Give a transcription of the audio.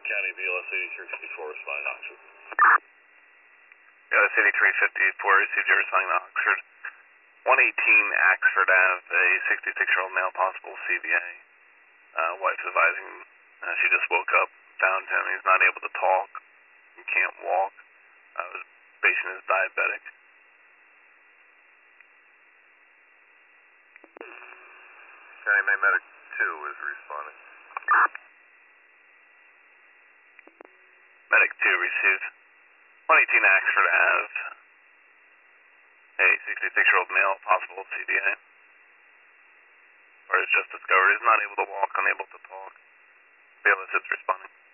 County, BLS 8354 responding to Oxford. BLS 8354 received your responding to Oxford. 118 Oxford Ave, a 66-year-old male, possible CVA. Wife advising she just woke up, found him. He's not able to talk. He can't walk. The patient is diabetic. County Main Medic 2 is responding. Medic 2 received 118 Oxford Ave, a 66-year-old male, possible CVA. Or is just discovered is not able to walk, unable to talk. BLS is responding.